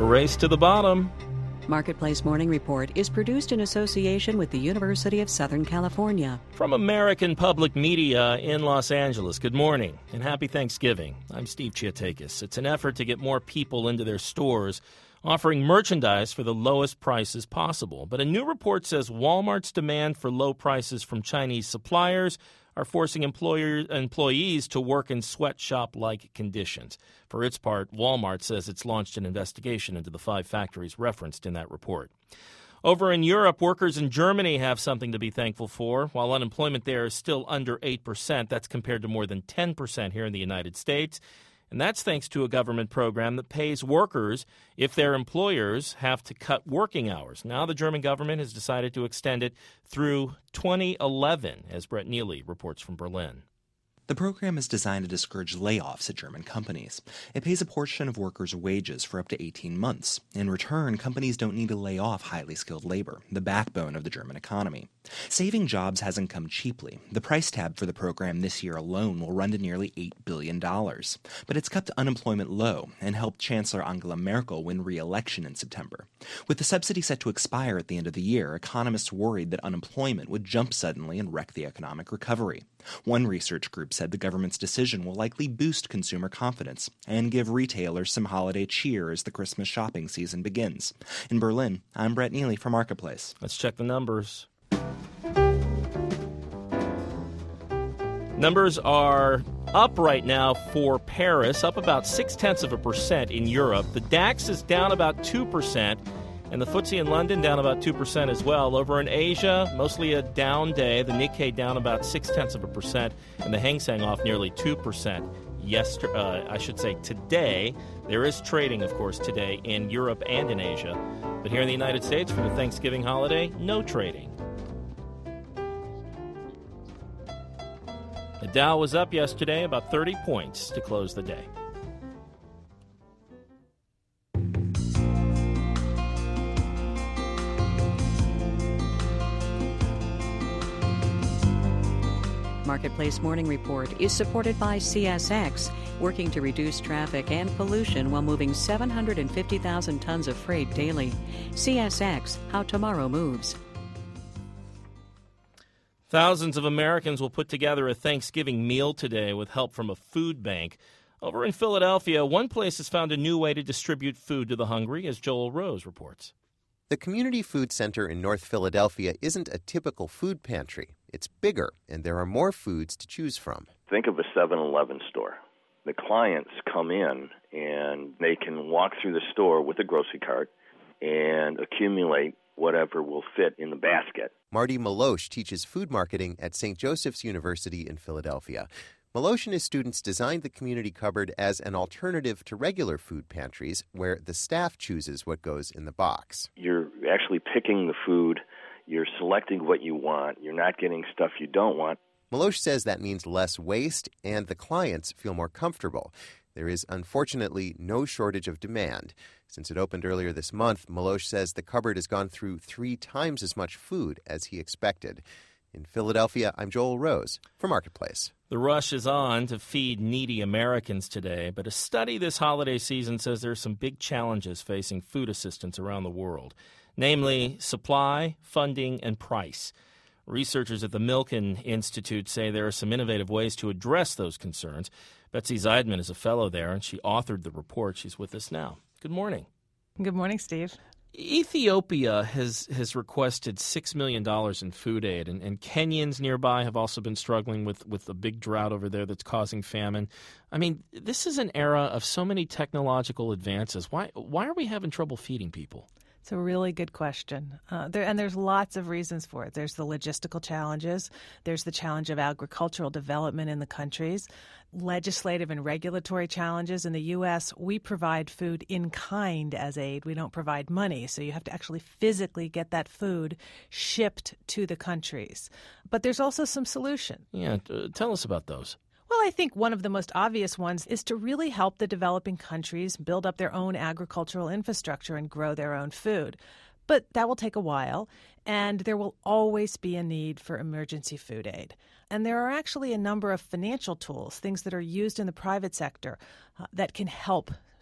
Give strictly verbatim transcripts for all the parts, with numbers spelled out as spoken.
race to the bottom. Marketplace Morning Report is produced in association with the University of Southern California. From American Public Media in Los Angeles, good morning and happy Thanksgiving. I'm Steve Chiatakis. It's an effort to get more people into their stores, offering merchandise for the lowest prices possible. But a new report says Walmart's demand for low prices from Chinese suppliers are forcing employer, employees to work in sweatshop-like conditions. For its part, Walmart says it's launched an investigation into the five factories referenced in that report. Over in Europe, workers in Germany have something to be thankful for. While unemployment there is still under eight percent, that's compared to more than ten percent here in the United States. And that's thanks to a government program that pays workers if their employers have to cut working hours. Now the German government has decided to extend it through twenty eleven, as Brett Neely reports from Berlin. The program is designed to discourage layoffs at German companies. It pays a portion of workers' wages for up to eighteen months. In return, companies don't need to lay off highly skilled labor, the backbone of the German economy. Saving jobs hasn't come cheaply. The price tag for the program this year alone will run to nearly eight billion dollars. But it's kept unemployment low and helped Chancellor Angela Merkel win re-election in September. With the subsidy set to expire at the end of the year, economists worried that unemployment would jump suddenly and wreck the economic recovery. One research group said the government's decision will likely boost consumer confidence and give retailers some holiday cheer as the Christmas shopping season begins. In Berlin, I'm Brett Neely for Marketplace. Let's check the numbers. Numbers are up right now for Paris, up about six-tenths of a percent in Europe. The DAX is down about two percent. And the F T S E in London down about two percent as well. Over in Asia, mostly a down day. The Nikkei down about six-tenths of a percent, and the Hang Seng off nearly two percent. Yesterday, uh, I should say today. There is trading, of course, today in Europe and in Asia. But here in the United States for the Thanksgiving holiday, no trading. The Dow was up yesterday about thirty points to close the day. Marketplace Morning Report is supported by C S X, working to reduce traffic and pollution while moving seven hundred fifty thousand tons of freight daily. C S X, how tomorrow moves. Thousands of Americans will put together a Thanksgiving meal today with help from a food bank. Over in Philadelphia, one place has found a new way to distribute food to the hungry, as Joel Rose reports. The Community Food Center in North Philadelphia isn't a typical food pantry. It's bigger, and there are more foods to choose from. Think of a seven eleven store. The clients come in, and they can walk through the store with a grocery cart and accumulate whatever will fit in the basket. Marty Malosh teaches food marketing at Saint Joseph's University in Philadelphia. Malosh and his students designed the community cupboard as an alternative to regular food pantries where the staff chooses what goes in the box. You're actually picking the food. You're selecting what you want. You're not getting stuff you don't want. Malosh says that means less waste and the clients feel more comfortable. There is unfortunately no shortage of demand. Since it opened earlier this month, Malosh says the cupboard has gone through three times as much food as he expected. In Philadelphia, I'm Joel Rose for Marketplace. The rush is on to feed needy Americans today, but a study this holiday season says there are some big challenges facing food assistance around the world, namely supply, funding, and price. Researchers at the Milken Institute say there are some innovative ways to address those concerns. Betsy Zeidman is a fellow there, and she authored the report. She's with us now. Good morning. Good morning, Steve. Ethiopia has, has requested six million dollars in food aid, and, and Kenyans nearby have also been struggling with, with a big drought over there that's causing famine. I mean, this is an era of so many technological advances. Why, why are we having trouble feeding people? It's a really good question. Uh, there, and there's lots of reasons for it. There's the logistical challenges. There's the challenge of agricultural development in the countries. Legislative and regulatory challenges. In the U S, we provide food in kind as aid. We don't provide money. So you have to actually physically get that food shipped to the countries. But there's also some solution. Yeah, uh, tell us about those. Well, I think one of the most obvious ones is to really help the developing countries build up their own agricultural infrastructure and grow their own food. But that will take a while, and there will always be a need for emergency food aid. And there are actually a number of financial tools, things that are used in the private sector, uh, that can help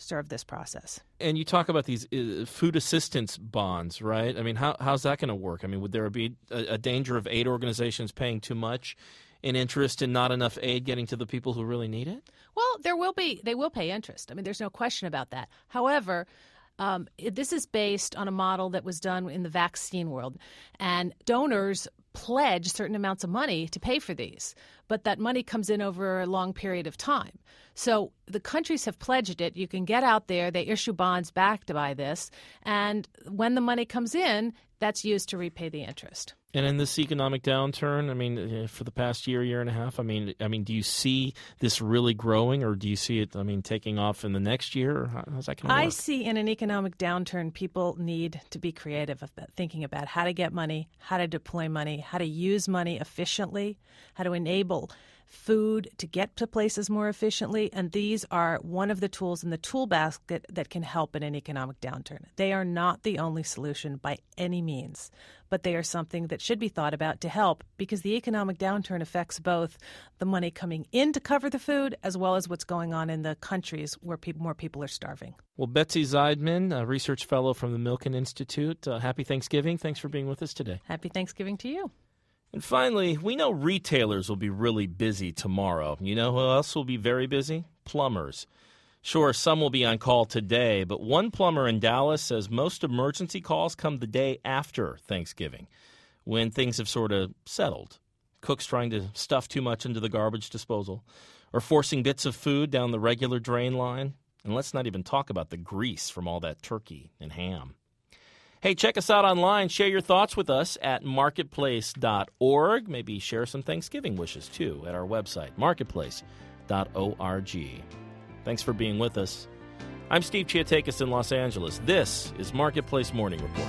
serve this process. And you talk about these uh, food assistance bonds, right? I mean, how how's that going to work? I mean, would there be a, a danger of aid organizations paying too much in interest and not enough aid getting to the people who really need it? Well, there will be. They will pay interest. I mean, there's no question about that. However, um, it, this is based on a model that was done in the vaccine world, and donors pledge certain amounts of money to pay for these, but that money comes in over a long period of time. So the countries have pledged it. You can get out there. They issue bonds backed by this, and when the money comes in, that's used to repay the interest. And in this economic downturn, I mean, for the past year, year and a half, I mean, I mean, do you see this really growing, or do you see it, I mean, taking off in the next year? Or how's that going to work? I see in an economic downturn, people need to be creative about thinking about how to get money, how to deploy money, how to use money efficiently, how to enable food to get to places more efficiently, and these are one of the tools in the tool basket that can help in an economic downturn. They are not the only solution by any means, but they are something that should be thought about to help, because the economic downturn affects both the money coming in to cover the food as well as what's going on in the countries where people, more people are starving. Well, Betsy Zeidman, a research fellow from the Milken Institute, uh, happy Thanksgiving. Thanks for being with us today. Happy Thanksgiving to you. And finally, we know retailers will be really busy tomorrow. You know who else will be very busy? Plumbers. Sure, some will be on call today, but one plumber in Dallas says most emergency calls come the day after Thanksgiving, when things have sort of settled. Cooks trying to stuff too much into the garbage disposal, or forcing bits of food down the regular drain line. And let's not even talk about the grease from all that turkey and ham. Hey, check us out online. Share your thoughts with us at marketplace dot org. Maybe share some Thanksgiving wishes, too, at our website, marketplace dot org. Thanks for being with us. I'm Steve Chiatakis in Los Angeles. This is Marketplace Morning Report.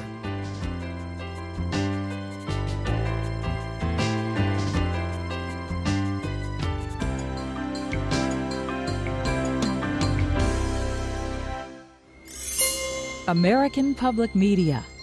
American Public Media